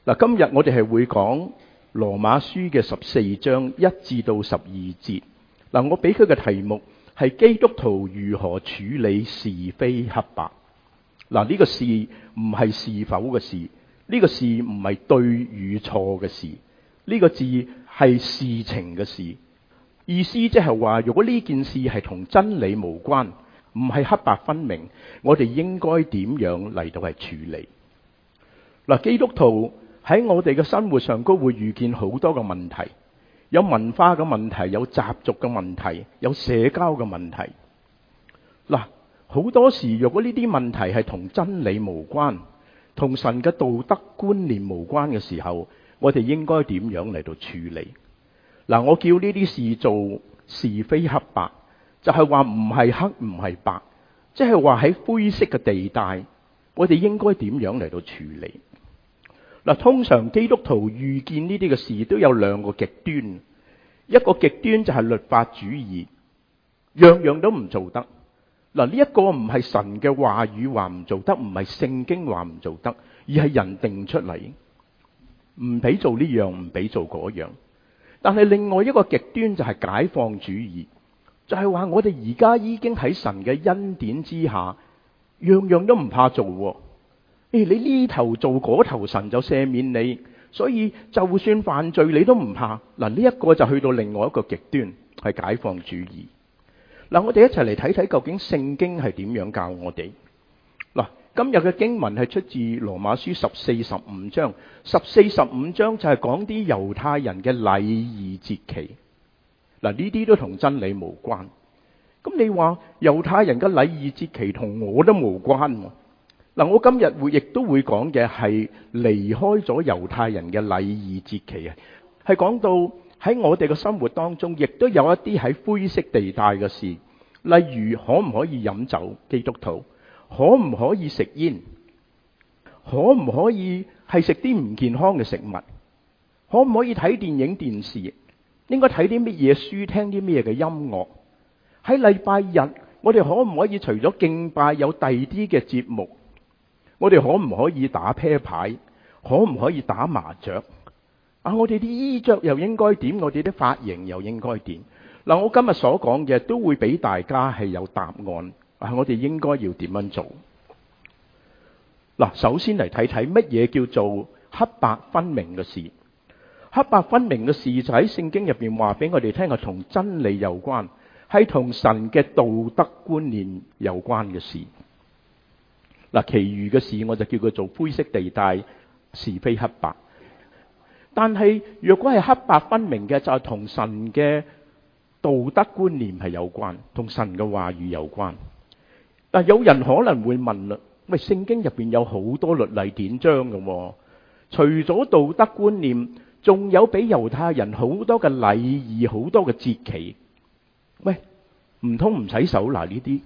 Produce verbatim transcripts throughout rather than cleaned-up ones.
嗱，今日我哋係會講羅馬書嘅十四章一至到十二節。嗱，我俾佢嘅題目係基督徒如何處理是非黑白。嗱，呢個是唔係是否嘅是，呢個是唔係對與錯嘅事，呢個字係事情嘅事。意思即係話，如果呢件事係同真理無關，唔係黑白分明，我哋應該點樣嚟到係處理？嗱，基督徒喺我哋嘅生活上都會遇見好多嘅問題，有文化嘅問題，有習俗嘅問題，有社交嘅問題。嗱，好多時如果呢啲問題係同真理無關，同神嘅道德觀念無關嘅時候，我哋應該點樣嚟到處理？嗱，我叫呢啲事做是非黑白，就係話唔係黑唔係白，即係話喺灰色嘅地帶，我哋應該點樣嚟到處理？嗱，通常基督徒遇見呢啲嘅事都有兩個極端，一個極端就係律法主義，樣樣都唔做得。嗱，呢一個唔係神嘅話語話唔做得，唔係聖經話唔做得，而係人定出嚟，唔俾做呢樣，唔俾做嗰樣。但係另外一個極端就係解放主義，就係話我哋而家已經喺神嘅恩典之下，樣樣都唔怕做。誒，你呢頭做嗰頭，神就赦免你，所以就算犯罪你都唔怕。嗱，呢一個就去到另外一個極端，係解放主義。嗱，我哋一齊嚟睇睇究竟聖經係點樣教我哋。嗱，今日嘅經文係出自羅馬書十四、十五章。十四、十五章就係講啲猶太人嘅禮儀節期。嗱，呢啲都同真理無關。咁你話猶太人嘅禮儀節期同我都無關。嗱，我今日會亦都會講嘅係離開咗猶太人嘅禮儀節期啊，係講到喺我哋嘅生活當中，亦都有一啲喺灰色地帶嘅事，例如可唔可以飲酒？基督徒可唔可以食煙？可唔可以係食啲唔健康嘅食物？可唔可以睇電影電視？應該睇啲乜嘢書？聽啲乜嘢嘅音樂？喺禮拜日，我哋可唔可以除咗敬拜有第二啲嘅節目？我哋可唔可以打啤牌？可唔可以打麻雀？啊，我哋啲衣着又應該點？我哋啲髮型又應該點？嗱，我今日所講嘅都會俾大家係有答案。啊，我哋應該要點樣做？嗱，首先嚟睇睇乜嘢叫做黑白分明嘅事。黑白分明嘅事就喺聖經入邊話俾我哋聽，係同真理有關，係同神嘅道德觀念有關嘅事。嗱，其餘嘅事我就叫佢做灰色地帶，是非黑白。但係若果係黑白分明嘅，就係同神嘅道德觀念係有關，同神嘅話語有關。但有人可能會問啦，喂，聖經入邊有好多律例典章嘅，除咗道德觀念，仲有俾猶太人好多嘅禮儀，好多嘅節期。喂，唔通唔使守嗱呢啲？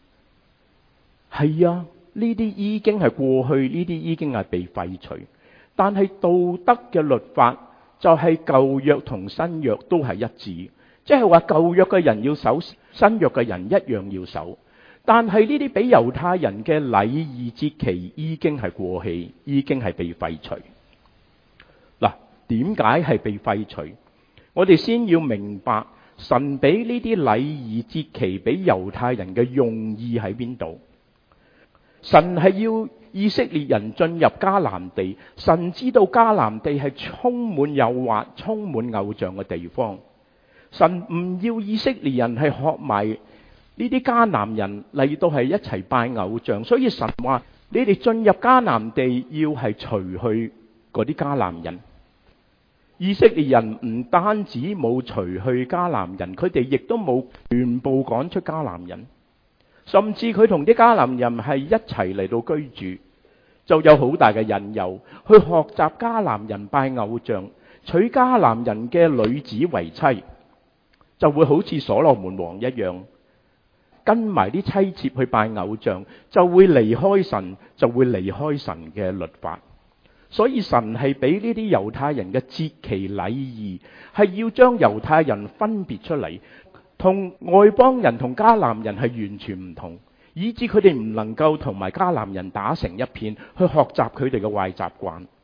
係啊。呢啲已經係過去，呢啲已經係被廢除。但係道德嘅律法就係舊約同新約都係一致，即係話舊約嘅人要守，新約嘅人一樣要守。但係呢啲俾猶太人嘅禮儀節期已經係過氣，已經係被廢除。嗱，點解係被廢除？我哋先要明白神俾呢啲禮儀節期俾猶太人嘅用意喺邊度。神係要以色列人進入迦南地，神知道迦南地係充滿誘惑、充滿偶像嘅地方。神唔要以色列人係學埋呢啲迦南人嚟到係一齊拜偶像，所以神話你哋進入迦南地要係除去嗰啲迦南人。以色列人唔單止冇除去迦南人，佢哋亦都冇全部趕出迦南人。甚至佢同啲迦南人係一齊嚟到居住，就有好大嘅引誘，去學習迦南人拜偶像，娶迦南人嘅女子為妻，就會好似所羅門王一樣，跟埋啲妻妾去拜偶像，就會離開神，就會離開神嘅律法。所以神係俾呢啲猶太人嘅節期禮儀，係要將猶太人分別出嚟。同外邦人同迦南人係完全唔同，以致佢哋唔能夠同埋迦南人打成一片，去學習佢哋嘅壞習慣。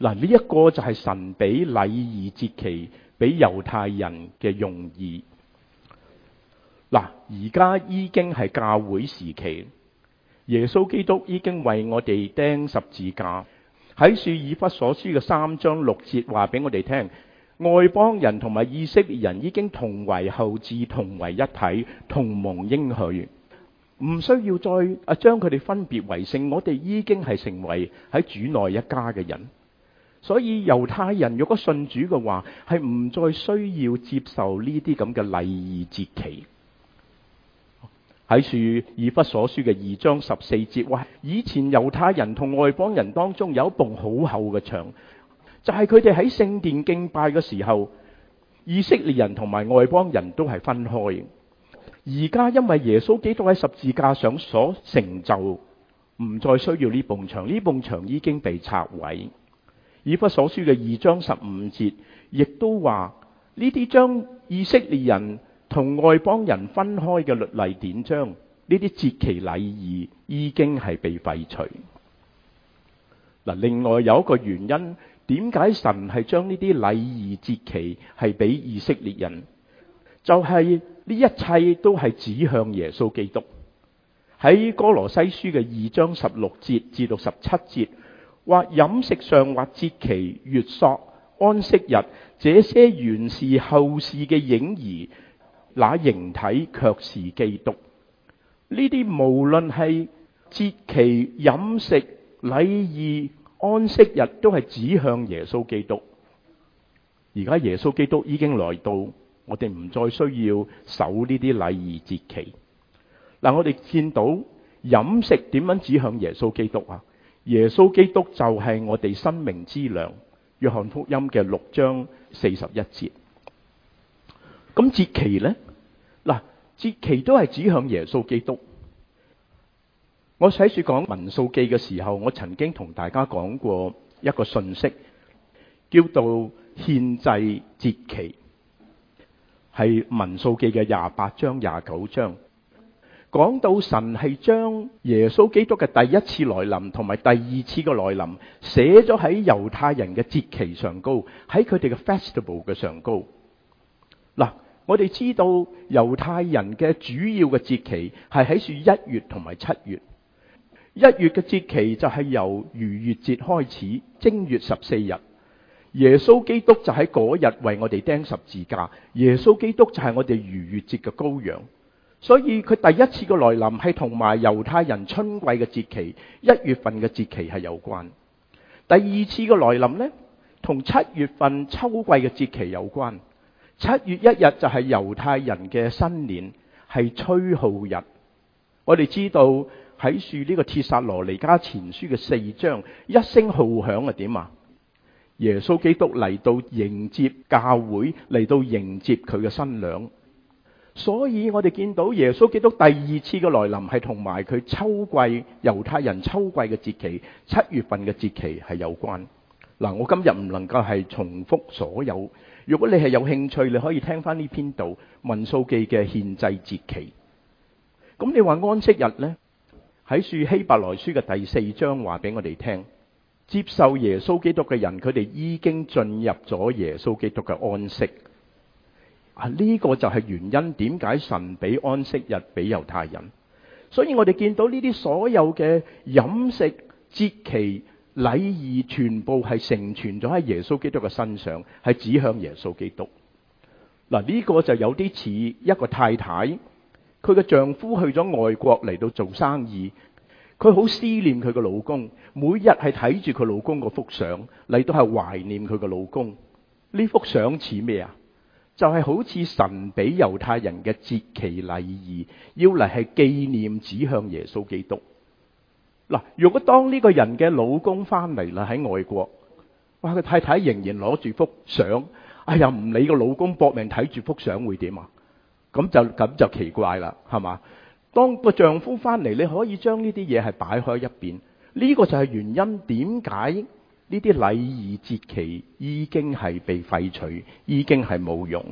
嗱，呢一個就係神俾禮儀節期俾猶太人嘅用意。嗱，而家已經係教會時期，耶穌基督已經為我哋釘十字架。喺書以弗所書嘅三章六節話俾我哋聽，外邦人同埋以色列人已經同為後嗣，同為一體，同蒙應許，唔需要再啊將佢哋分別為聖。我哋已經係成為喺主內一家嘅人。所以猶太人如果信主嘅話，係唔再需要接受呢啲咁嘅禮儀節期。喺書以弗所書嘅二章十四節話，以前猶太人同外邦人當中有一埲好厚嘅牆，就係佢哋喺聖殿敬拜嘅時候，以色列人同埋外邦人都係分開。而家因為耶穌基督喺十字架上所成就，唔再需要呢埲牆，呢埲牆已經被拆毀。以弗所書嘅二章十五節亦都話，呢啲將以色列人同外邦人分開嘅律例典章，呢啲節期禮儀已經係被廢除。嗱，另外有一個原因，點解神係將呢啲禮儀節期係俾以色列人？就係呢一切都係指向耶穌基督。喺哥羅西書嘅二章十六節至到十七節，或飲食上或節期、月朔、安息日，這些原是後事嘅影兒，那形體卻是基督。呢啲無論係節期、飲食、禮儀、安息日，都係指向耶穌基督。而家耶穌基督已經來到，我哋唔再需要守呢啲禮儀節期。嗱，我哋見到飲食點樣指向耶穌基督啊？耶穌基督就係我哋生命之糧。約翰福音嘅六章四十一節。咁節期呢？嗱，節期都係指向耶穌基督。我喺處講民數記嘅時候，我曾經同大家講過一個信息，叫做獻祭節期，係民數記嘅廿八章、廿九章，講到神係將耶穌基督嘅第一次來臨同埋第二次嘅來臨寫咗喺猶太人嘅節期上高，喺佢哋嘅 festival 嘅上高。嗱，我哋知道猶太人嘅主要嘅節期係喺處一月同埋七月。一月嘅節期就係由逾越節開始，正月十四日，耶穌基督就喺嗰日為我哋釘十字架。耶穌基督就係我哋逾越節嘅羔羊。所以佢第一次嘅來臨係同埋猶太人春季嘅節期一月份嘅節期係有關。第二次嘅來臨呢，同七月份秋季嘅節期有關。七月一日就係猶太人嘅新年，係吹號日。我哋知道喺樹呢個帖撒羅尼迦前書嘅四章，一聲號響係點啊？耶穌基督嚟到迎接教會，嚟到迎接佢嘅新娘。所以我哋見到耶穌基督第二次嘅來臨係同埋佢秋季猶太人秋季嘅節期七月份嘅節期係有關。嗱，我今日唔能夠係重複所有，如果你係有興趣，你可以聽翻呢篇道民數記嘅獻祭節期。咁你話安息日呢？喺書希伯來書嘅第四章話俾我哋聽，接受耶穌基督嘅人，佢哋已經進入咗耶穌基督嘅安息。啊，呢個就係原因，點解神俾安息日俾猶太人？所以我哋見到呢啲所有嘅飲食節期禮儀，全部係成全咗喺耶穌基督嘅身上，係指向耶穌基督。嗱，呢個就有啲似一個太太。佢嘅丈夫去咗外國嚟到做生意，佢好思念佢嘅老公，每日係睇住佢老公嗰幅相嚟到係懷念佢嘅老公。呢幅相似咩啊？就係、是、好似神俾猶太人嘅節期禮儀，要嚟係紀念指向耶穌基督。嗱，如果當呢個人嘅老公翻嚟啦喺外國，哇，佢太太仍然攞住幅相，哎呀，唔理個老公搏命睇住幅相會點啊？咁就咁就奇怪啦，係嘛？當個丈夫翻嚟，你可以將呢啲嘢係擺開一邊。呢個就係原因，點解呢啲禮儀節期已經係被廢除，已經係冇用。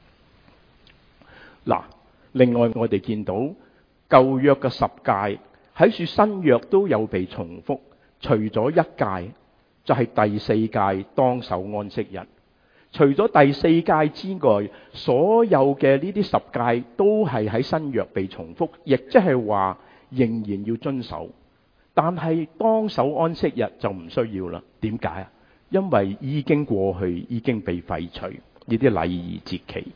嗱，另外我哋見到舊約嘅十誡喺處新約都有被重複，除咗一誡， 就係第四誡當守安息日。除咗第四誡之外，所有嘅呢啲十誡都係喺新約被重複，亦即係話仍然要遵守。但係當守安息日就唔需要啦。點解啊？因為已經過去，已經被廢除呢啲禮儀節期。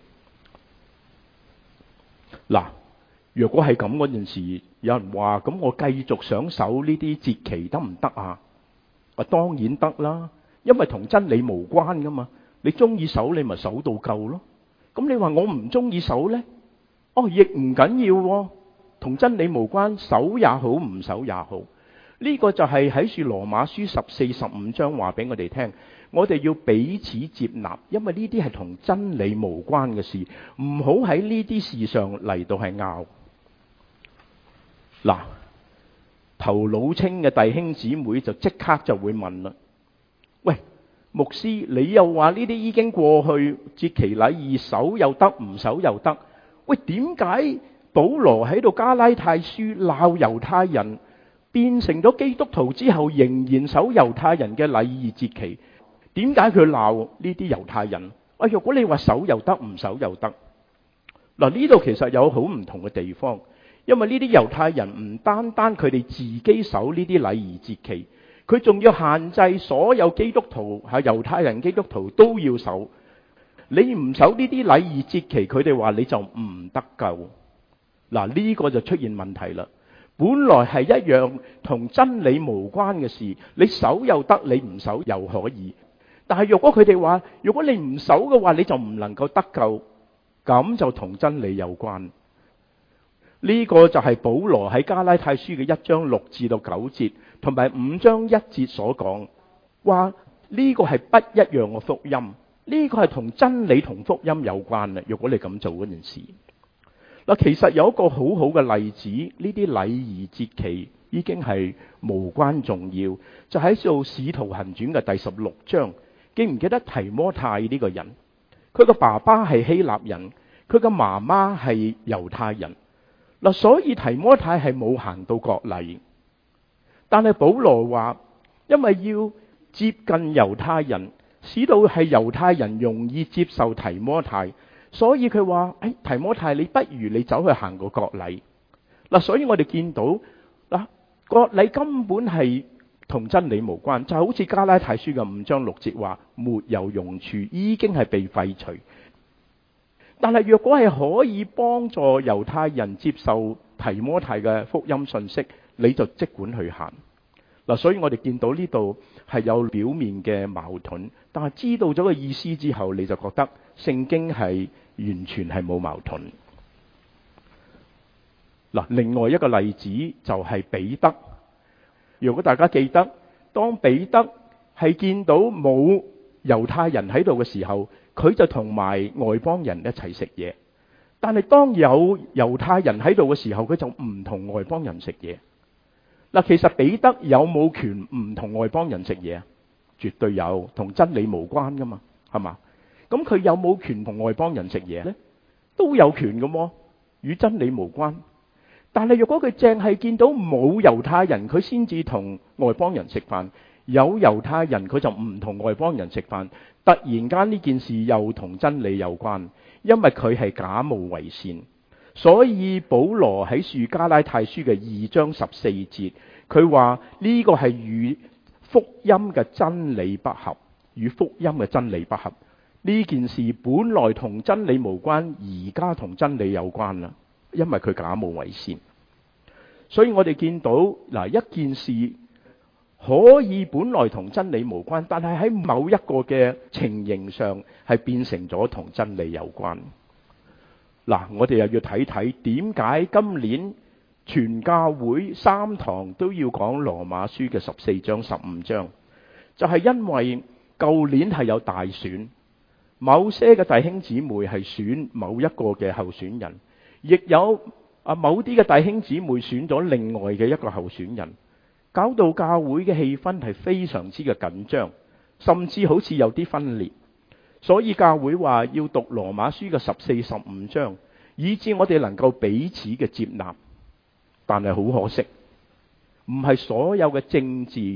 嗱，若果係咁嗰陣時，有人話咁我繼續想守呢啲節期得唔得啊？啊，當然得啦，因為同真理無關噶嘛。你中意守你咪守到夠咯。咁你話我唔中意守呢？哦，亦唔緊要喎，同真理無關，守也好，唔守也好。呢個就係喺住羅馬書十四、十五章話俾我哋聽，我哋要彼此接納，因為呢啲係同真理無關嘅事，唔好喺呢啲事上嚟到係拗。嗱，頭腦清嘅弟兄姊妹就即刻就會問啦，喂，牧師，你又話呢啲已經過去，節期禮儀守又得，唔守又得。喂，點解保羅喺度加拉太書鬧猶太人，變成咗基督徒之後仍然守猶太人嘅禮儀節期？點解佢鬧呢啲猶太人？喂，如果你話守又得，唔守又得，嗱，呢度其實有好唔同嘅地方，因為呢啲猶太人唔單單佢哋自己守呢啲禮儀節期，佢仲要限制所有基督徒，係猶太人基督徒都要守。你唔守呢啲禮儀節期，佢哋話你就唔得救。嗱，呢個就出現問題啦。本來係一樣同真理無關嘅事，你守又得，你唔守又可以。但係若果佢哋話，如果你唔守嘅話，你就唔能夠得救，咁就同真理有關。呢個就係保羅喺加拉太書嘅一章六至到九節，同埋五章一節所講，話呢個係不一樣嘅福音，呢個係同真理同福音有關嘅。如果你咁做嗰件事，嗱，其實有一個好好嘅例子，呢啲禮儀節期已經係無關重要，就喺做使徒行傳嘅第十六章，記唔記得提摩太呢個人？佢個爸爸係希臘人，佢個媽媽係猶太人。嗱，所以提摩太係冇行到割禮，但係保羅話，因為要接近猶太人，使到係猶太人容易接受提摩太，所以佢話：誒，提摩太，你不如你走去行個割禮。嗱，所以我哋見到嗱，割禮根本係同真理無關，就好似加拉太書嘅五章六節話，沒有用處，已經係被廢除。但係若果係可以幫助猶太人接受提摩太嘅福音信息，你就即管去行。嗱，所以我哋見到呢度係有表面嘅矛盾，但係知道咗個意思之後，你就覺得聖經係完全係冇矛盾。嗱，另外一個例子就係彼得。如果大家記得，當彼得係見到冇猶太人喺度嘅時候，佢就同埋外邦人一齊食嘢。但係當有猶太人喺度嘅時候，佢就唔同外邦人食嘢。嗱，其實彼得有冇權唔同外邦人食嘢啊？絕對有，同真理無關噶嘛，係嘛？咁佢有冇權同外邦人食嘢呢？都有權噶喎，與真理無關。但係如果佢淨係見到冇猶太人，佢先至同外邦人食飯；有猶太人，佢就唔同外邦人食飯。突然間呢件事又同真理有關，因為佢係假冒為善。所以保羅喺書加拉太書嘅二章十四節，佢話呢個係與福音嘅真理不合，與福音嘅真理不合。呢件事本來同真理無關，而家同真理有關啦，因為佢假冒為善。所以我哋見到嗱，一件事可以本來同真理無關，但係喺某一個嘅情形上係變成咗同真理有關。嗱，我哋又要睇睇點解今年全教會三堂都要講羅馬書嘅十四章十五章，就係因為舊年係有大選，某些嘅弟兄姊妹係選某一個嘅候選人，亦有啊某啲嘅弟兄姊妹選咗另外嘅一個候選人，搞到教會嘅氣氛係非常之嘅緊張，甚至好似有啲分裂。所以教會話要讀羅馬書嘅十四、十五章，以致我哋能夠彼此嘅接納。但係好可惜，唔係所有嘅政治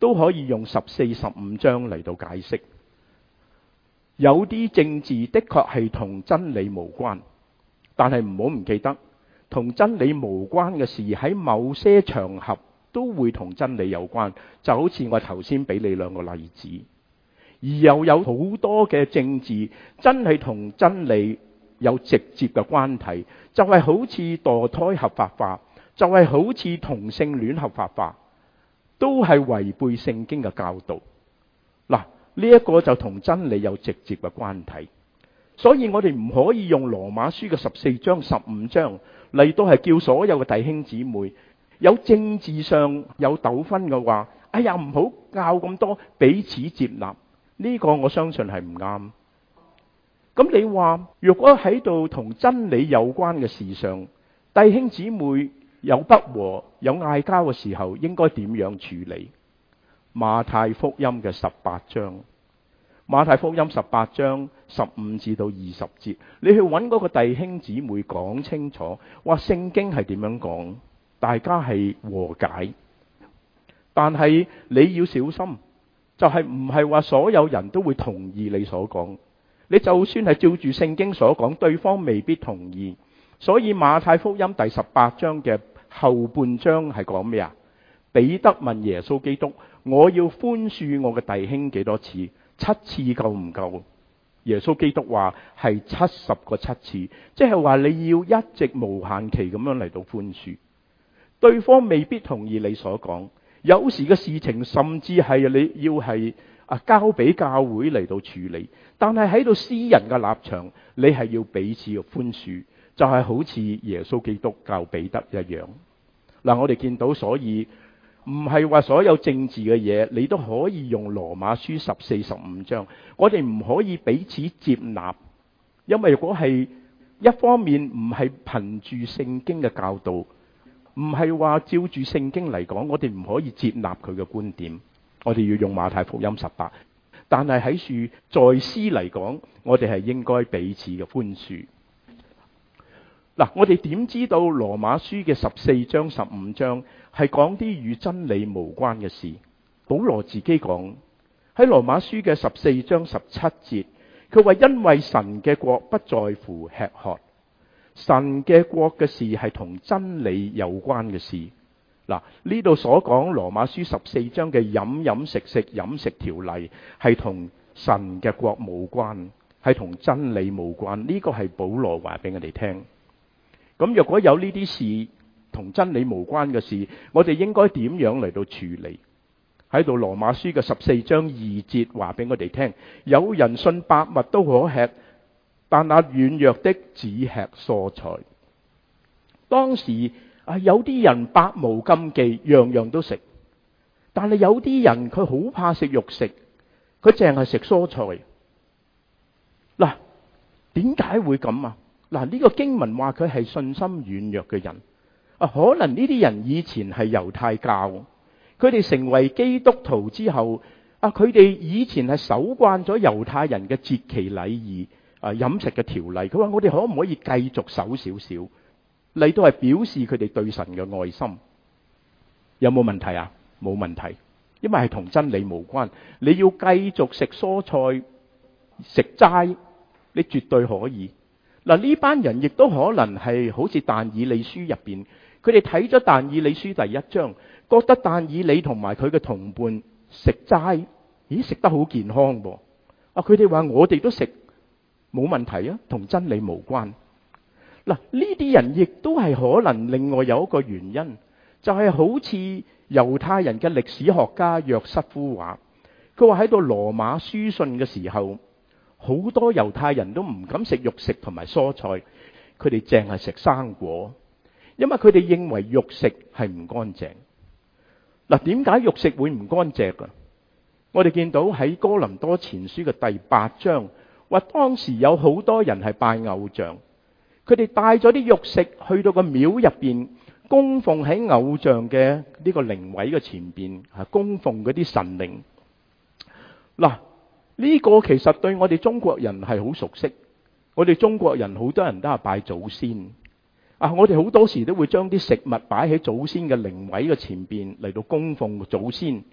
都可以用十四、十五章嚟到解釋。有啲政治的確係同真理無關，但係唔好唔記得，同真理無關嘅事喺某些場合都會同真理有關，就好似我頭先俾你兩個例子。而又有好多嘅政治真係同真理有直接嘅關係，就係好似墮胎合法化，就係好似同性戀合法化，都係違背聖經嘅教導。嗱，呢一個就同真理有直接嘅關係，所以我哋唔可以用羅馬書嘅十四章、十五章嚟到係叫所有嘅弟兄姊妹有政治上有糾紛嘅話，哎呀，唔好拗咁多，彼此接納。呢個我相信係唔啱。咁你話，如果喺度同真理有關嘅事上，弟兄姊妹有不和、有嗌交嘅時候，應該點樣處理？馬太福音嘅十八章，馬太福音十八章十五至到二十節，你去揾嗰個弟兄姊妹講清楚，話聖經係點樣講，大家係和解。但係你要小心，就係唔係話所有人都會同意你所講。你就算係照住聖經所講，對方未必同意。所以馬太福音第十八章嘅後半章係講咩啊？彼得問耶穌基督：我要寬恕我嘅弟兄幾多次？七次夠唔夠？耶穌基督話係七十個七次，即係話你要一直無限期咁樣嚟到寬恕。對方未必同意你所講，有時嘅事情甚至係你要係啊交俾教會嚟到處理，但係喺度私人嘅立場，你係要彼此嘅寬恕，就係好似耶穌基督教彼得一樣。嗱，我哋見到，所以唔係話所有政治嘅嘢你都可以用羅馬書十四、十五章，我哋唔可以彼此接納，因為如果係一方面唔係憑住聖經嘅教導，唔係話照住聖經嚟講，我哋唔可以接納佢嘅觀點，我哋要用馬太福音十八。但係喺樹在思嚟講，我哋係應該彼此嘅寬恕。嗱，我哋點知道羅馬書嘅十四章、十五章係講啲與真理無關嘅事？保羅自己講喺羅馬書嘅十四章十七節，佢話因為神嘅國不在乎吃喝，神嘅國嘅事係同真理有關嘅事。嗱，呢度所講羅馬書十四章嘅飲飲食食飲食條例係同神嘅國無關，係同真理無關。呢個係保羅話俾我哋聽。咁若果有呢啲事同真理無關嘅事，我哋應該點樣嚟到處理？喺度羅馬書嘅十四章二節話俾我哋聽，有人信百物都可吃，但那軟弱的只吃蔬菜。當時啊，有啲人百無禁忌，樣樣都食，但係有啲人佢好怕食肉食，佢淨係食蔬菜。嗱，點解會咁啊？嗱，呢個經文話佢係信心軟弱嘅人啊，可能呢啲人以前係猶太教，佢哋成為基督徒之後啊，佢哋以前係守慣咗猶太人嘅節期禮儀啊、飲食嘅條例。佢話我哋可唔可以繼續守少少嚟到係表示佢哋對神嘅愛心？有冇問題啊？冇問題，因為係同真理無關。你要繼續食蔬菜、食齋，你絕對可以。嗱，呢班人亦都可能係好似但以理書入邊，佢哋睇咗但以理書第一章，覺得但以理同埋佢嘅同伴食齋，咦，食得好健康噃。啊，佢哋話我哋都食，冇問題啊，同真理無關。嗱，呢啲人亦都係可能另外有一個原因，就係好似猶太人嘅歷史學家約瑟夫話，佢話喺度羅馬書信嘅時候，好多猶太人都唔敢食肉食同埋蔬菜，佢哋淨係食生果，因為佢哋認為肉食係唔乾淨。嗱，點解肉食會唔乾淨啊？我哋見到喺哥林多前書嘅第八章，話當時有好多人係拜偶像，佢哋帶咗啲肉食去到個廟入邊，供奉喺偶像嘅呢個靈位嘅前邊，係供奉嗰啲神靈。嗱，呢個其實對我哋中國人係好熟悉，我哋中國人好多人都係拜祖先啊！我哋好多時都會將啲食物擺喺祖先嘅靈位嘅前邊嚟到供奉祖先。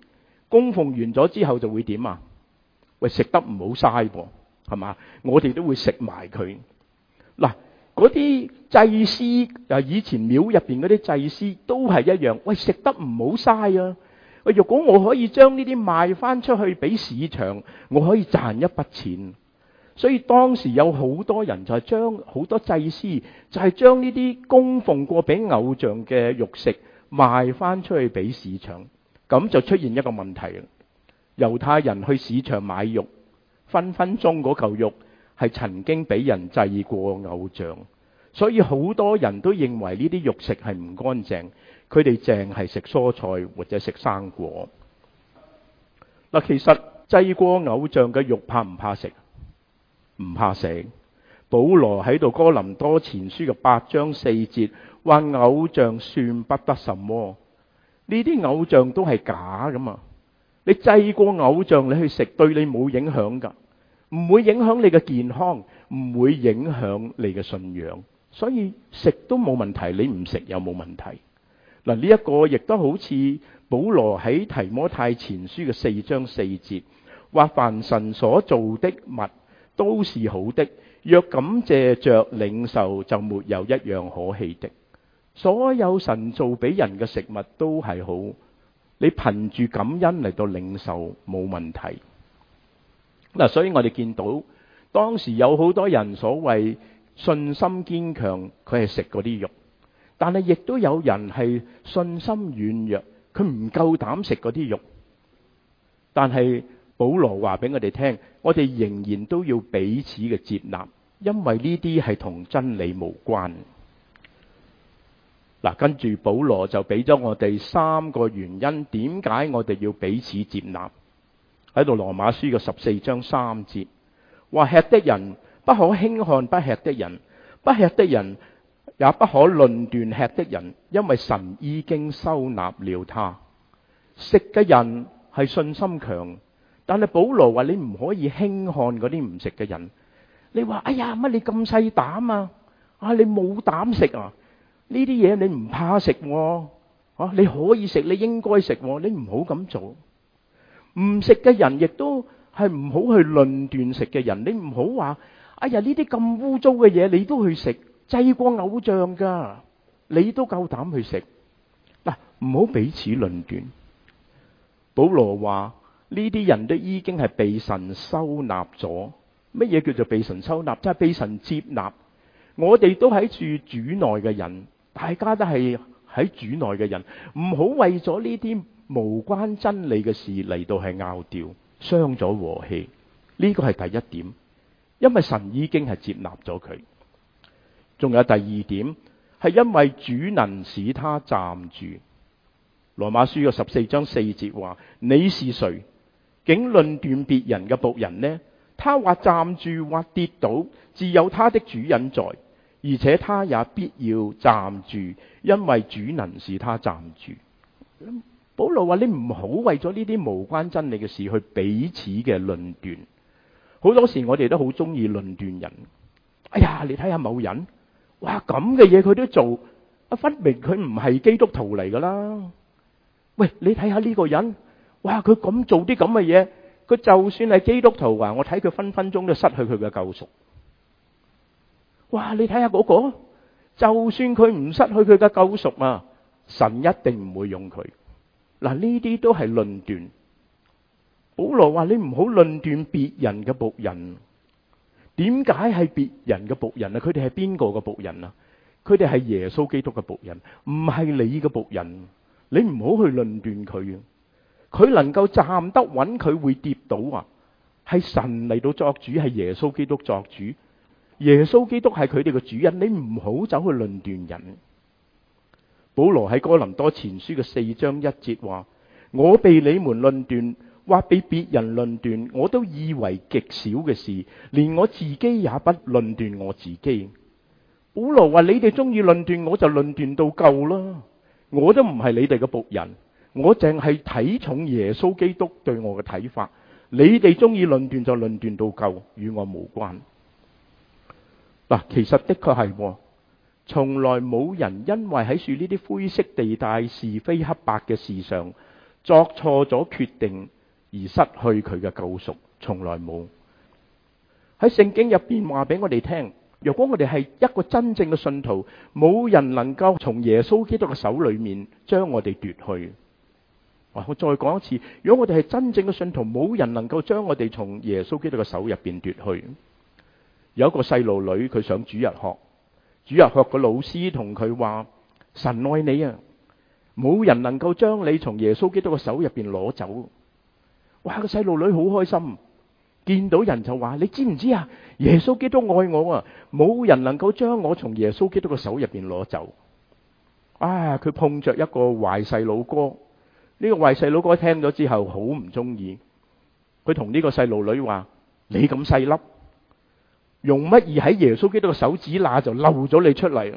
供奉完咗之後就會點啊？喂，食得唔好嘥噃，係嘛？我哋都會食埋佢。嗱，嗰啲祭司啊，以前廟入邊嗰啲祭司都係一樣。喂，食得唔好嘥啊！喂，如果我可以將呢啲賣翻出去俾市場，我可以賺一筆錢。所以當時有好多人就係將好多祭司就係將呢啲供奉過俾偶像嘅肉食賣翻出去俾市場，咁就出現一個問題啦。猶太人去市場買肉，分分鐘嗰嚿肉係曾經俾人祭過偶像，所以好多人都認為呢啲肉食係唔乾淨，佢哋淨係食蔬菜或者食生果。嗱，其實祭過偶像嘅肉怕唔怕食？唔怕食。保羅喺度哥林多前書嘅八章四節話，偶像算不得什麼，呢啲偶像都係假噶嘛。你祭過偶像你去食，對你冇影響噶，唔會影響你嘅健康，唔會影響你嘅信仰，所以食都冇問題，你唔食又冇問題。嗱，呢一個亦都好似保羅喺提摩太前書嘅四章四節話，凡神所造的物都是好的，若感謝着領受，就沒有一樣可棄的。所有神造俾人嘅食物都係好，你憑住感恩嚟到領受冇問題。嗱，所以我哋見到當時有好多人所謂信心堅強，佢係食嗰啲肉，但係亦都有人係信心軟弱，佢唔夠膽食嗰啲肉。但係保羅話俾我哋聽，我哋仍然都要彼此嘅接納，因為呢啲係同真理無關。嗱，跟住保羅就俾咗我哋三個原因，點解我哋要彼此接納。喺度羅馬書嘅十四章三節話，吃的人不可輕看不吃的人，不吃的人也不可論斷吃的人，因為神已經收納了他。食嘅人係信心強，但係保羅話你唔可以輕看嗰啲唔食嘅人。你話哎呀，乜你咁細膽啊？啊，你冇膽食啊？呢啲嘢你唔怕食喎，啊，你可以食，你應該食喎，你唔好咁做。唔食嘅人亦都係唔好去論斷食嘅人，你唔好話哎呀，呢啲咁污糟嘅嘢你都去食，祭過偶像噶，你都夠膽去食。嗱，唔好彼此論斷。保羅話呢啲人都已經係被神收納咗。乜嘢叫做被神收納？即係被神接納。我哋都喺住主內嘅人，大家都係喺主內嘅人，唔好為咗呢啲無關真理嘅事嚟到係拗撬，傷咗和氣。呢個係第一點，因為神已經係接納咗佢。仲有第二點，係因為主能使他站住。羅馬書嘅十四章四節話，你是誰，竟論斷別人嘅僕人呢？他或站住或跌倒，自有他的主人在，而且他也必要站住，因為主能使他站住。保羅話你唔好為咗呢啲無關真理嘅事去彼此嘅論斷。好多時我哋都好中意論斷人。哎呀，你睇下某人，哇，咁嘅嘢佢都做，啊，分明佢唔係基督徒嚟噶啦。喂，你睇下呢個人，哇，佢咁做啲咁嘅嘢，佢就算係基督徒啊，我睇佢分分鐘都失去佢嘅救贖。哇，你睇下嗰個，就算佢唔失去佢嘅救贖啊，神一定唔會用佢。嗱，呢啲都係論斷。保羅話你唔好論斷別人嘅僕人。點解係別人嘅僕人啊？佢哋係邊個嘅僕人啊？佢哋係耶穌基督嘅僕人，唔係你嘅僕人。你唔好去論斷佢啊！佢能夠站得穩，佢會跌倒啊！係神嚟到作主，係耶穌基督作主。耶穌基督係佢哋嘅主人，你唔好走去論斷人。保羅喺哥林多前書嘅四章一節話：我被你們論斷，或被別人論斷，我都以為極小嘅事，連我自己也不論斷我自己。保羅話：你哋中意論斷，我就論斷到夠啦。我都唔係你哋嘅僕人，我淨係睇重耶穌基督對我嘅睇法。你哋中意論斷就論斷到夠，與我無關。嗱，其實的確係，從來冇人因為喺樹呢啲灰色地帶是非黑白嘅事上， 作錯咗決定而失去佢嘅救贖，從來冇。喺聖經入邊話俾我哋聽，如果我哋係一個真正嘅信徒，冇人能夠從耶穌基督嘅手裏面將我哋奪去。我再講一次，如果我哋係真正嘅信徒，冇人能夠將我哋從耶穌基督嘅手入邊奪去。有一個細路女，佢上主日學，主日學個老師同佢話：神愛你啊，冇人能夠將你從耶穌基督嘅手入邊攞走。哇！個細路女好開心，見到人就話：你知唔知啊？耶穌基督愛我啊，冇人能夠將我從耶穌基督嘅手入邊攞走。啊！佢碰着一個壞細佬哥，呢個壞細佬哥聽咗之後好唔中意，佢同呢個細路女話：你咁細粒，用乜嘢喺耶穌基督嘅手指罅就漏咗你出嚟？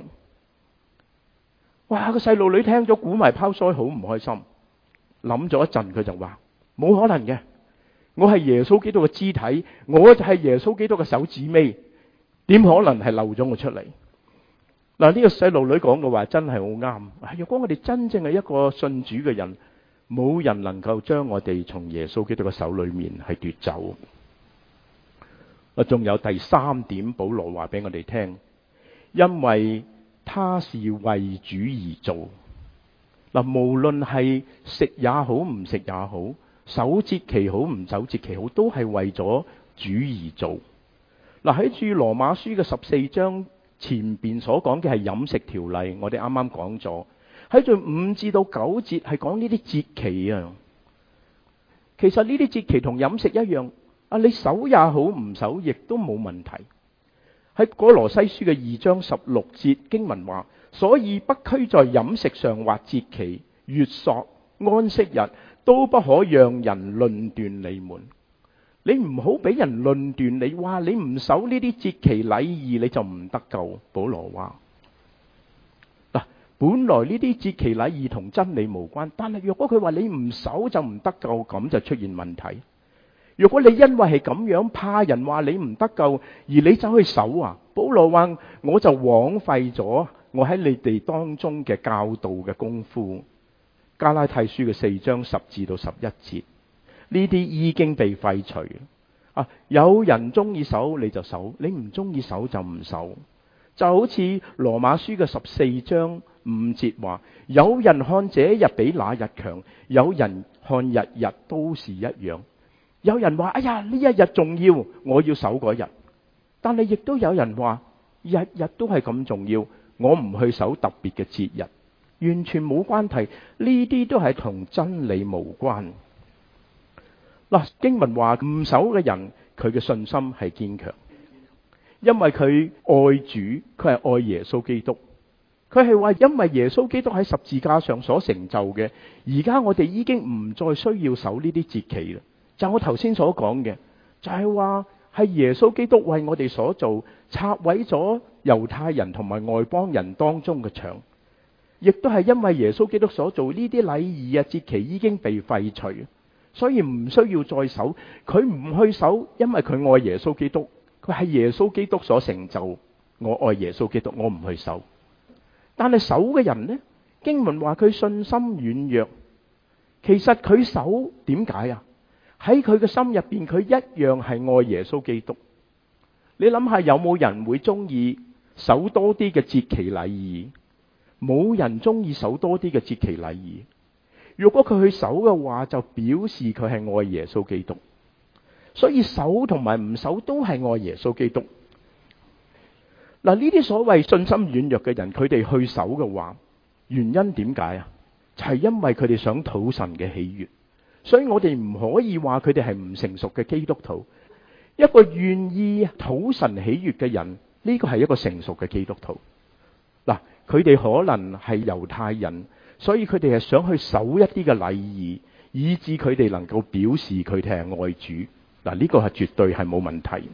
哇！個細路女聽咗鼓埋泡腮，好唔開心。諗咗一陣，佢就話：冇可能嘅，我係耶穌基督嘅肢體，我就係耶穌基督嘅手指尾，點可能係漏咗我出嚟？嗱，呢個細路女講嘅話真係好啱。如果我哋真正係一個信主嘅人，冇人能夠將我哋從耶穌基督嘅手裏面係奪走。啊，仲有第三點，保羅話俾我哋聽，因為他是為主而做。嗱，無論係食也好，唔食也好，守節期好，唔守節期好，都係為咗主而做。嗱，喺住羅馬書嘅十四章前邊所講嘅係飲食條例，我哋啱啱講咗。喺住五至到九節係講呢啲節期啊。其實呢啲節期同飲食一樣，啊，你守也好，唔守亦都冇問題。喺哥羅西書嘅二章十六節經文話：所以不拘在飲食上或節期、月朔、安息日，都不可讓人論斷你們。你唔好俾人論斷你，話你唔守呢啲節期禮儀你就唔得救。保羅話嗱，本來呢啲節期禮儀同真理無關，但係若果佢話你唔守就唔得救，咁就出現問題。如果你因為係咁樣怕人話你唔得救，而你走去守啊，保羅話我就枉費咗我喺你哋當中嘅教導嘅功夫。加拉太書嘅四章十至到十一節，呢啲已經被廢除啊！有人中意守你就守，你唔中意守就唔守。就好似羅馬書嘅十四章五節話：有人看這日比那日強，有人看日日都是一樣。有人話：哎呀，呢一日重要，我要守嗰日。但係亦都有人話：日日都係咁重要，我唔去守特別嘅節日，完全冇關係。呢啲都係同真理無關。嗱，經文話唔守嘅人，佢嘅信心係堅強，因為佢愛主，佢係愛耶穌基督。佢係話因為耶穌基督喺十字架上所成就嘅，而家我哋已經唔再需要守呢啲節期啦。就我頭先所講嘅，就係話係耶穌基督為我哋所做，拆毀咗猶太人同埋外邦人當中嘅牆，亦都係因為耶穌基督所做呢啲禮儀啊節期已經被廢除，所以唔需要再守。佢唔去守，因為佢愛耶穌基督，佢係耶穌基督所成就。我愛耶穌基督，我唔去守。但係守嘅人呢？經文話佢信心軟弱，其實佢守點解啊？喺佢嘅心入邊，佢一樣係愛耶穌基督。你諗下，有冇人會中意守多啲嘅節期禮儀？冇人中意守多啲嘅節期禮儀。如果佢去守嘅話，就表示佢係愛耶穌基督。所以守同埋唔守都係愛耶穌基督。嗱，呢啲所謂信心軟弱嘅人，佢哋去守嘅話，原因點解啊？就係因為佢哋想討神嘅喜悅。所以我哋唔可以話佢哋係唔成熟嘅基督徒。一個願意討神喜悅嘅人，呢個係一個成熟嘅基督徒。嗱，佢哋可能係猶太人，所以佢哋係想去守一啲嘅禮儀，以致佢哋能夠表示佢哋係愛主。嗱，呢個係絕對係冇問題。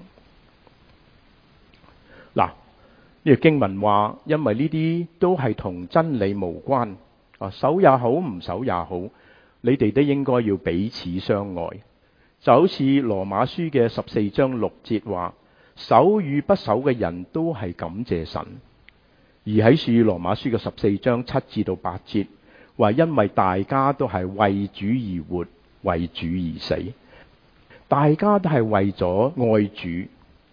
嗱，呢個經文話，因為呢啲都係同真理無關啊，守也好，唔守也好，你哋都應該要彼此相愛。就好似羅馬書嘅十四章六節話，守與不守嘅人都係感謝神。而喺書羅馬書嘅十四章七至到八節話因為大家都係為主而活，為主而死，大家都係為咗愛主。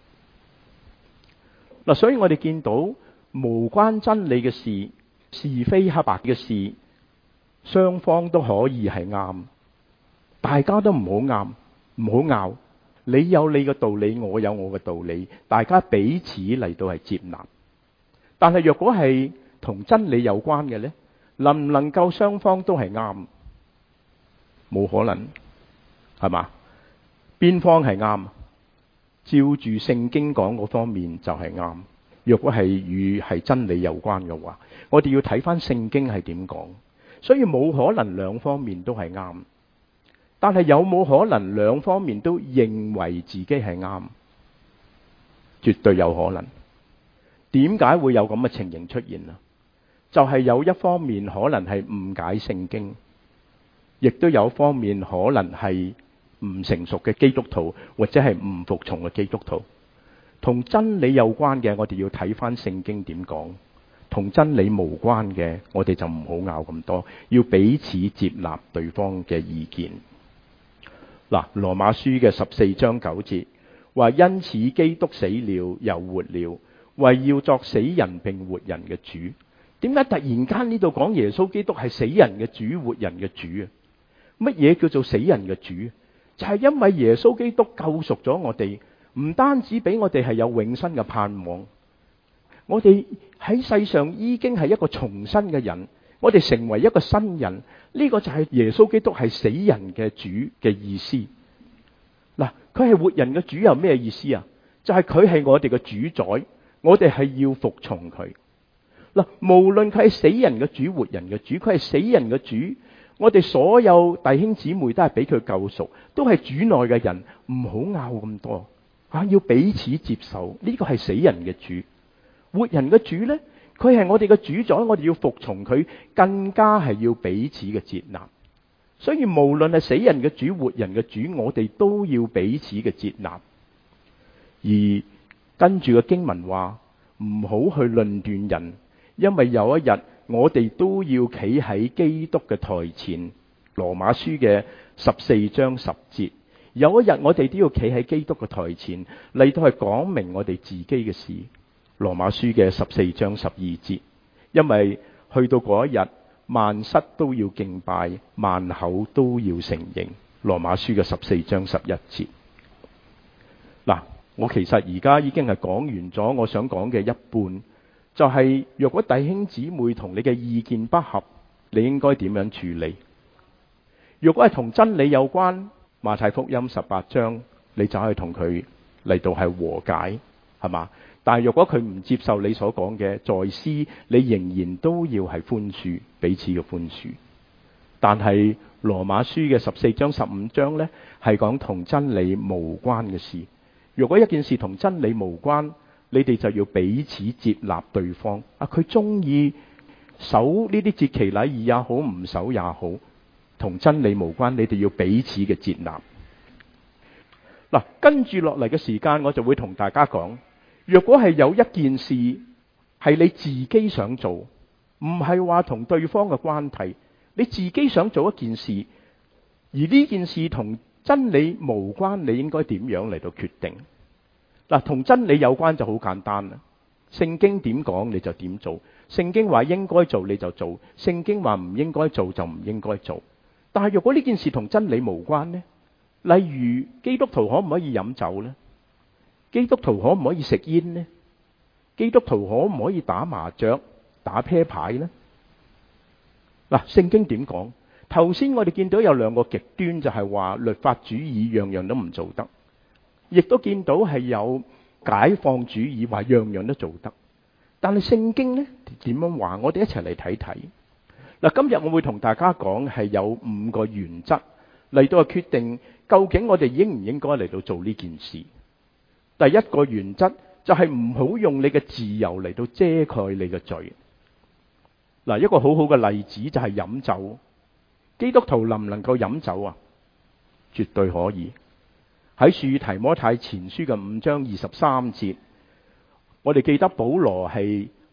嗱，所以我哋見到無關真理嘅事，是非黑白嘅事，雙方都可以係啱，大家都唔好啱，唔好拗。你有你嘅道理，我有我嘅道理，大家彼此嚟到係接納。但係若果係同真理有關嘅呢，能唔能夠雙方都係啱？冇可能，係嘛？邊方係啱？照住聖經講嗰方面就係啱。若果係與係真理有關嘅話，我哋要睇翻聖經係點講。所以冇可能兩方面都係啱。但係有冇可能兩方面都認為自己係啱？絕對有可能。點解會有咁嘅情形出現啊？就係有一方面可能係誤解聖經，亦都有方面可能係唔成熟嘅基督徒，或者係唔服從嘅基督徒。同真理有關嘅，我哋要睇翻聖經點講；同真理無關嘅，我哋就唔好拗咁多，要彼此接納對方嘅意見。嗱，羅馬書嘅十四章九節話：因此基督死了又活了，為要作死人並活人嘅主。點解突然間呢度講耶穌基督係死人嘅主、活人嘅主啊？乜嘢叫做死人嘅主？就係因為耶穌基督救贖咗我哋，唔單止俾我哋係有永生嘅盼望，我哋喺世上已經係一個重生嘅人，我哋成為一個新人。呢個就係耶穌基督係死人嘅主嘅意思。嗱，佢係活人嘅主有咩意思啊？就係佢係我哋嘅主宰，我哋係要服從佢。嗱，無論佢係死人嘅主、活人嘅主，佢係死人嘅主，我哋所有弟兄姊妹都係俾佢救贖，都係主內嘅人，唔好拗咁多啊！要彼此接受，呢個係死人嘅主。活人嘅主呢，佢係我哋嘅主宰，我哋要服從佢，更加係要彼此嘅接納。所以無論係死人嘅主、活人嘅主，我哋都要彼此嘅接納。而跟住個經文話，唔好去論斷人。因為有一日我哋都要企喺基督嘅台前，羅馬書嘅十四章十節，有一日我哋都要企喺基督嘅台前嚟到係講明我哋自己嘅事。羅馬書嘅十四章十二節，因為去到嗰一日，萬膝都要敬拜，萬口都要承認。羅馬書嘅十四章十一節。嗱，我其實而家已經係講完咗我想講嘅一半。就係、是、若果弟兄姊妹同你嘅意見不合，你應該點樣處理？若果係同真理有關，馬太福音十八章，你就可以同佢嚟到係和解，係嘛？但係若果佢唔接受你所講嘅，在私你仍然都要係寬恕，彼此嘅寬恕。但係羅馬書嘅十四章十五章呢，係講同真理無關嘅事。若果一件事同真理無關，你哋就要彼此接納對方。啊，佢中意守呢啲節期禮儀也好，唔守也好，同真理無關。你哋要彼此嘅接納。嗱，跟住落嚟嘅時間，我就會同大家講，若果係有一件事係你自己想做，唔係話同對方嘅關係，你自己想做一件事，而呢件事同真理無關，你應該點樣嚟到決定？嗱，同真理有關就好簡單啦。聖經點講你就點做，聖經話應該做你就做，聖經話唔應該做就唔應該做。但係若果呢件事同真理無關呢？例如基督徒可唔可以飲酒呢？基督徒可唔可以食煙呢？基督徒可唔可以打麻雀、打啤牌呢？嗱，聖經點講？頭先我哋見到有兩個極端，就係話律法主義樣樣都唔做得。亦都見到係有解放主義，話樣樣都做得。但係聖經呢點樣話？我哋一齊嚟睇睇。嗱，今日我會同大家講係有五個原則嚟到決定究竟我哋應唔應該嚟到做呢件事。第一個原則就係唔好用你嘅自由嚟到遮蓋你嘅罪。嗱，一個好好嘅例子就係飲酒。基督徒能唔能夠飲酒啊？絕對可以。喺書提摩太前書嘅五章二十三節，我哋記得保羅係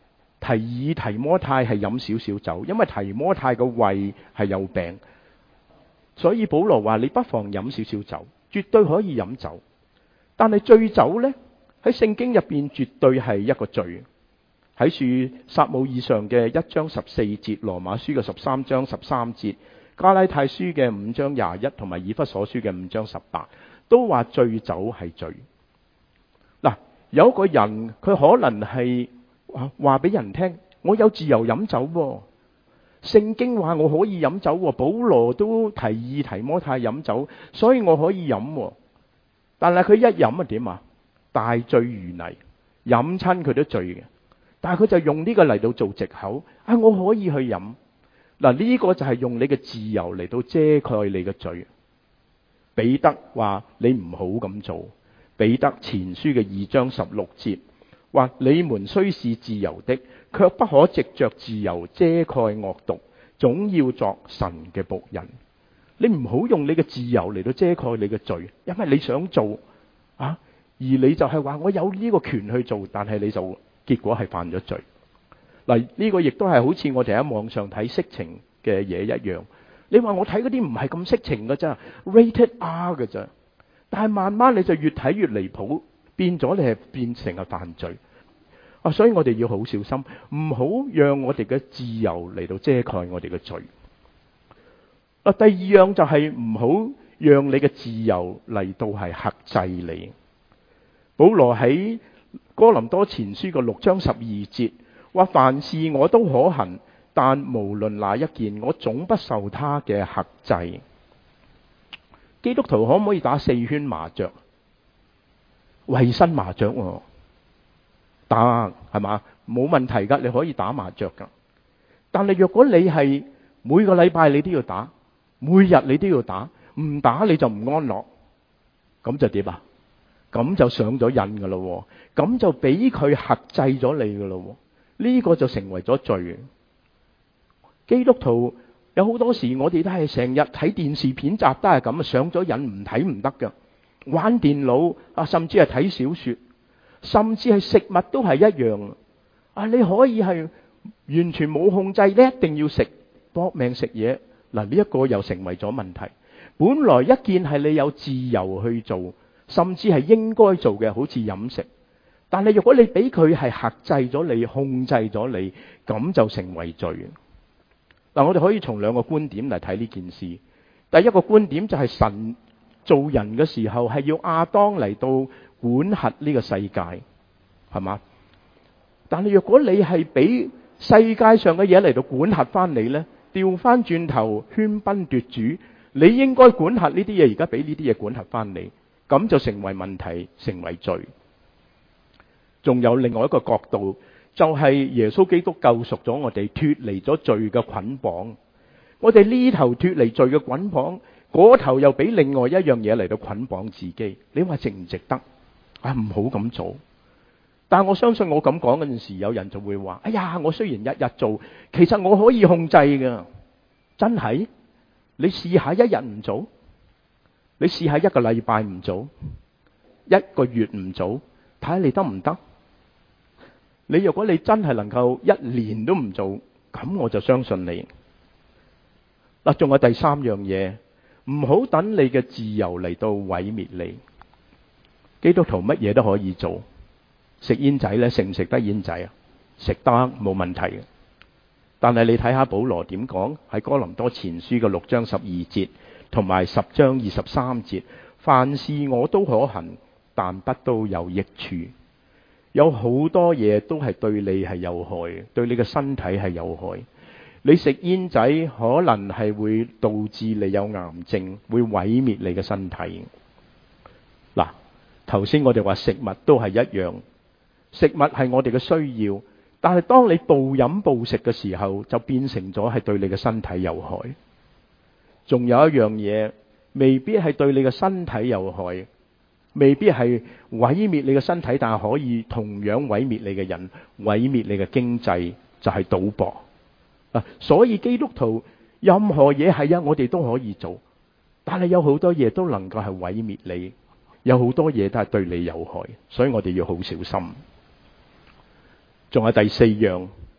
提議提摩太係飲少少酒，因為提摩太個胃係有病，所以保羅話你不妨飲少少酒，絕對可以飲酒。但係醉酒呢，喺聖經入邊絕對係一個罪。喺書撒母耳上嘅一章十四節，羅馬書嘅十三章十三節，加拉太書嘅五章廿一，同埋以弗所書嘅五章十八，都話醉酒係罪。嗱，有一個人佢可能係話俾人聽，我有自由飲酒喎，聖經話我可以飲酒喎，保羅都提議提摩太飲酒，所以我可以飲喎。但係佢一飲啊點啊？大醉如泥，飲親佢都醉嘅。但係佢就用呢個嚟到做藉口，啊我可以去飲。嗱，呢個就係用你嘅自由嚟到遮蓋你嘅罪。彼得話你唔好咁做。彼得前書嘅二章十六節話：你們雖是自由的，卻不可藉着自由遮蓋惡毒，總要作神嘅僕人。你唔好用你嘅自由嚟到遮蓋你嘅罪，因為你想做啊，而你就係話我有呢個權去做，但係你就結果係犯咗罪。嗱，呢個亦都係好似我哋喺網上睇色情嘅嘢一樣。你話我睇嗰啲唔係咁色情㗎咋 ，rated R 㗎咋。但係慢慢你就越睇越離譜，變咗你係變成係犯罪啊！所以我哋要好小心，唔好讓我哋嘅自由嚟到遮蓋我哋嘅罪。啊，第二樣就係唔好讓你嘅自由嚟到係克制你。保羅喺哥林多前書嘅六章十二節話：凡事我都可行，但無論哪一件，我總不受他嘅克制。基督徒可唔可以打四圈麻雀？衛生麻雀喎，打係嘛？冇問題噶，你可以打麻雀噶。但係若果你係每個禮拜你都要打，每日你都要打，唔打你就唔安樂，咁就點啊？咁就上咗癮噶咯，咁就俾佢克制咗你噶咯，呢個就成為咗罪。基督徒有好多時，我哋都係成日睇電視片集都係咁啊，上咗癮唔睇唔得噶。玩電腦啊，甚至係睇小說，甚至係食物都係一樣啊！你可以係完全冇控制，你一定要食，搏命食嘢。嗱，呢一個又成為咗問題。本來一件係你有自由去做，甚至係應該做嘅，好似飲食。但係如果你俾佢係克制咗你，控制咗你，咁就成為罪。嗱，我哋可以從兩個觀點嚟睇呢件事。第一個觀點就係神做人嘅時候係要亞當嚟到管轄呢個世界，係嘛？但係若果你係俾世界上嘅嘢嚟到管轄翻你呢，調翻轉頭喧賓奪主，你應該管轄呢啲嘢，而家俾呢啲嘢管轄翻你，咁就成為問題，成為罪。仲有另外一個角度，就係耶穌基督救贖咗我哋，脫離咗罪嘅捆綁。我哋呢頭脫離罪嘅捆綁，嗰頭又俾另外一樣嘢嚟到捆綁自己。你話值唔值得？啊，唔好咁做。但係我相信我咁講嗰陣時，有人就會話：哎呀，我雖然日日做，其實我可以控制㗎。真係？你試下一日唔做，你試下一個禮拜唔做，一個月唔做，睇下你得唔得？你如果你真係能夠一年都唔做，咁我就相信你。嗱，仲有第三樣嘢，唔好等你嘅自由嚟到毀滅你。基督徒乜嘢都可以做，食煙仔咧，食唔食得煙仔啊？食得，冇問題嘅。但係你睇下保羅點講，喺哥林多前書嘅六章十二節同埋十章二十三節，凡事我都可行，但不都有益處。有好多嘢都係對你係有害，對你嘅身體係有害。你食煙仔可能係會導致你有癌症，會毀滅你嘅身體。嗱，頭先我哋話食物都係一樣，食物係我哋嘅需要，但係當你暴飲暴食嘅時候，就變成咗係對你嘅身體有害。仲有一樣嘢，未必係對你嘅身體有害，未必係毀滅你嘅身體，但係可以同樣毀滅你嘅人，毀滅你嘅經濟，就係賭博。所以基督徒任何嘢係啊，我哋都可以做，但係有好多嘢都能夠係毀滅你，有好多嘢都係對你有害，所以我哋要好小心。仲有第四樣，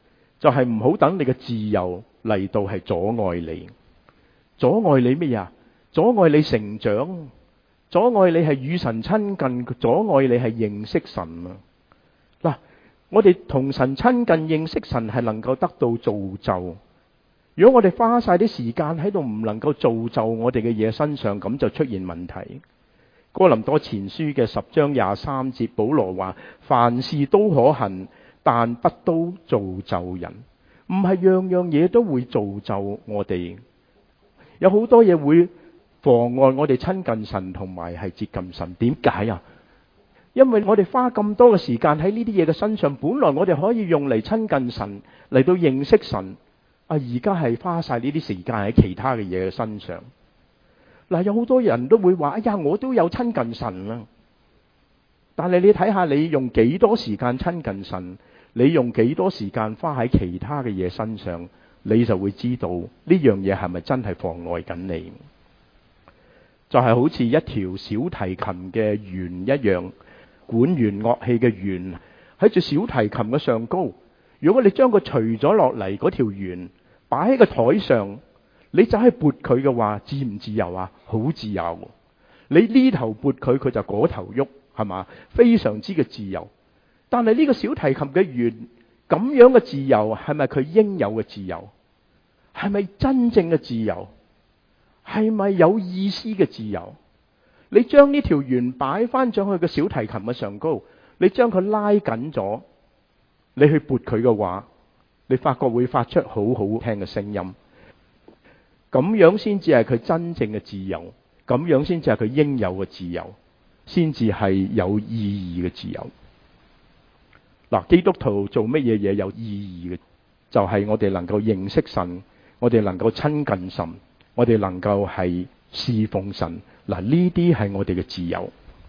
就係唔好等你嘅自由嚟到係阻礙你，阻礙你乜嘢啊？阻礙你成長，阻礙你係與神親近，阻礙你係認識神啊！嗱，我哋同神親近認識神係能夠得到造就。如果我哋花晒啲時間喺度唔能夠造就我哋嘅嘢身上，咁就出現問題。哥林多前書嘅十章廿三節，保羅話：凡事都可行，但不都造就人。唔係樣樣嘢都會造就我哋，有好多嘢會妨礙我哋親近神同埋係接近神。點解啊？因為我哋花咁多嘅時間喺呢啲嘢嘅身上，本來我哋可以用嚟親近神，嚟到認識神。啊，而家係花晒呢啲時間喺其他嘅嘢嘅身上。嗱，有好多人都會話：哎呀，我都有親近神啦。但係你睇下，你用幾多時間親近神，你用幾多時間花喺其他嘅嘢身上，你就會知道呢樣嘢係咪真係妨礙緊你。就係好似一條小提琴嘅弦一樣，管弦樂器嘅弦喺住小提琴嘅上高。如果你將佢除咗落嚟，嗰條弦擺喺個台上，你就係撥佢嘅話，自唔自由啊？好自由。你呢頭撥佢，佢就嗰頭喐，係嘛？非常之嘅自由。但係呢個小提琴嘅弦咁樣嘅自由，係咪佢應有嘅自由？係咪真正嘅自由？係咪有意思嘅自由？你將呢條弦擺翻上去個小提琴嘅上高，你將佢拉緊咗，你去撥佢嘅話，你發覺會發出好好聽嘅聲音。咁樣先至係佢真正嘅自由，咁樣先至係佢應有嘅自由，先至係有意義嘅自由。嗱，基督徒做乜嘢嘢有意義嘅？就係我哋能夠認識神，我哋能夠親近神，我哋能夠係侍奉神。嗱，呢啲係我哋嘅自由。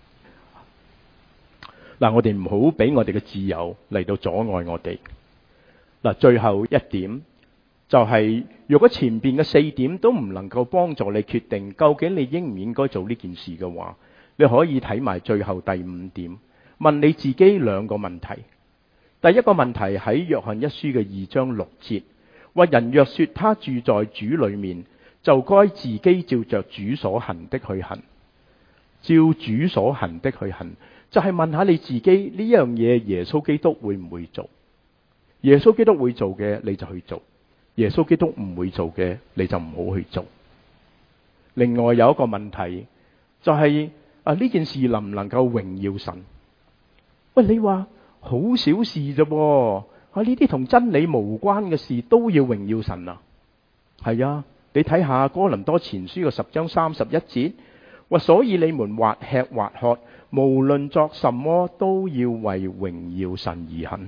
嗱，我哋唔好俾我哋嘅自由嚟到阻礙我哋。嗱，最後一點就係，如果前邊嘅四點都唔能夠幫助你決定究竟你應唔應該做呢件事嘅話，你可以睇埋最後第五點，問你自己兩個問題。第一個問題喺約翰一書嘅二章六節，話人若說他住在主裏面，就該自己照着主所行的去行。照主所行的去行，就係問下你自己，呢樣嘢耶穌基督會唔會做？耶穌基督會做嘅你就去做，耶穌基督唔會做嘅你就唔好去做。另外有一個問題就係啊，呢件事能唔能夠榮耀神？喂，你話好小事啫噃，啊呢啲同真理無關嘅事都要榮耀神啊？係啊，你睇下哥林多前書嘅十章三十一節，話所以你們或吃或喝，無論作什麼，都要為榮耀神而行。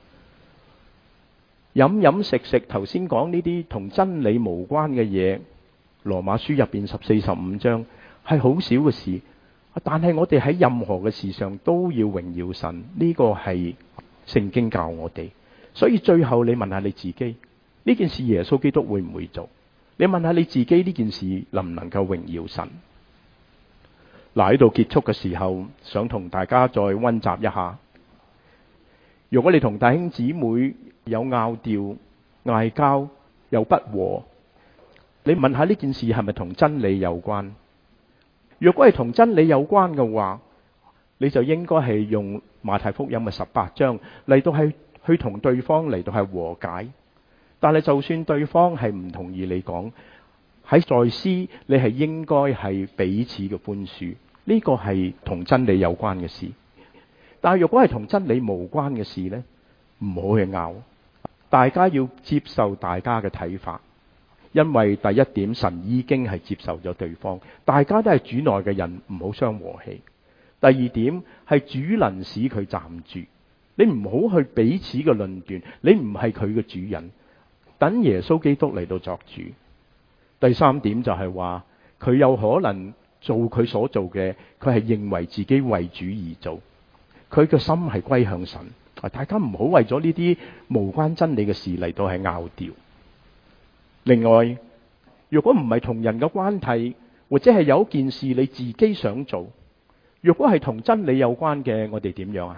飲飲食食，頭先講呢啲同真理無關嘅嘢，羅馬書入邊十四十五章係好少嘅事，但係我哋喺任何嘅事上都要榮耀神，呢個係聖經教我哋。所以最後你問下你自己，呢件事耶穌基督會唔會做？你問下你自己，呢件事能唔能夠榮耀神？嗱，喺度結束嘅時候，想同大家再溫習一下。如果你同弟兄姊妹有拗撬、嗌交、有不和，你問下呢件事係咪同真理有關？如果係同真理有關嘅話，你就應該係用馬太福音嘅十八章嚟到係去同對方嚟到係和解。但係就算對方係唔同意你講，喺在思你係應該係彼此嘅寬恕，呢個係同真理有關嘅事。但係如果係同真理無關嘅事呢，唔好去拗，大家要接受大家嘅睇法，因為第一點神已經係接受咗對方，大家都係主內嘅人，唔好傷和氣。第二點係主能使佢站住，你唔好去彼此嘅論斷，你唔係佢嘅主人，等耶穌基督嚟到作主。第三點就係話佢有可能做佢所做嘅，佢係認為自己為主而做，佢嘅心係歸向神。大家唔好為咗呢啲無關真理嘅事嚟到係拗撬。另外，如果唔係同人嘅關係，或者係有一件事你自己想做，如果係同真理有關嘅，我哋點樣啊？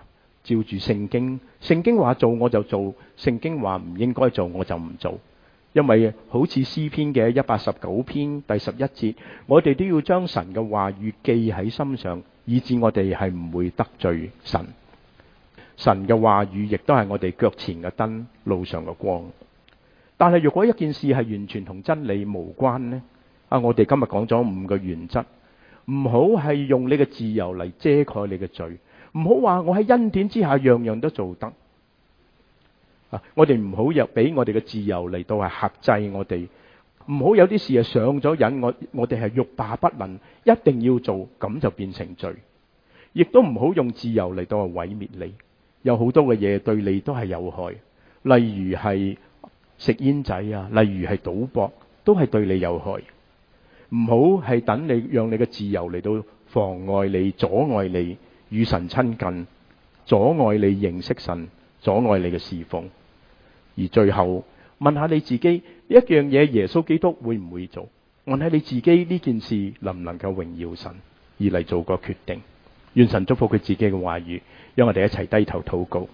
照住聖經，聖經話做我就做，聖經話唔應該做我就唔做。因為好似詩篇嘅一百十九篇第十一節，我哋都要將神嘅話語記喺心上，以致我哋係唔會得罪神。神嘅話語亦都係我哋腳前嘅燈，路上嘅光。但係如果一件事係完全同真理無關呢？啊，我哋今日講咗五個原則，唔好係用你嘅自由嚟遮蓋你嘅罪，唔好話我喺恩典之下樣樣都做得。啊，我哋唔好入俾我哋嘅自由嚟到係克制我哋，唔好有啲事係上咗癮，我我哋係欲罷不能，一定要做，咁就變成罪。亦都唔好用自由嚟到係毀滅你，有好多嘅嘢對你都係有害，例如係食煙仔啊，例如係賭博，都係對你有害。唔好係等你讓你嘅自由嚟到妨礙你、阻礙你與神親近，阻礙你認識神，阻礙你嘅侍奉。而最後問下你自己，一樣嘢耶穌基督會唔會做？問下你自己，呢件事能唔能夠榮耀神，而嚟做個決定。願神祝福佢自己嘅話語，讓我哋一齊低頭禱告。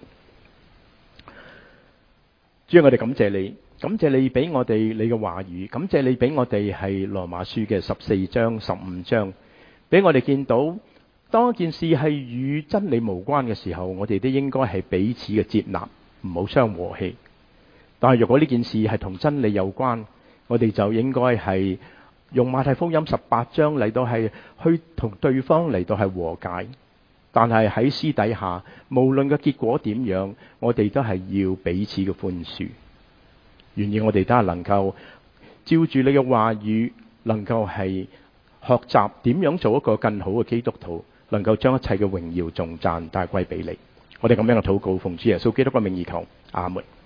主啊，我哋感謝你，感謝你俾我哋你嘅話語，感謝你俾我哋係羅馬書嘅十四章、十五章，俾我哋見到當一件事係與真理無關嘅時候，我哋都應該係彼此嘅接納，唔好相和氣。但係如果呢件事係同真理有關，我哋就應該係用馬太福音十八章嚟到係去同對方嚟到係和解。但係喺私底下，無論嘅結果點樣，我哋都係要彼此嘅寬恕。願意我哋都係能夠照住你嘅話語，能夠係學習點樣做一個更好嘅基督徒，能夠將一切嘅榮耀頌讚帶歸俾你。我哋咁樣嘅禱告，奉主耶穌基督嘅名義求，阿門。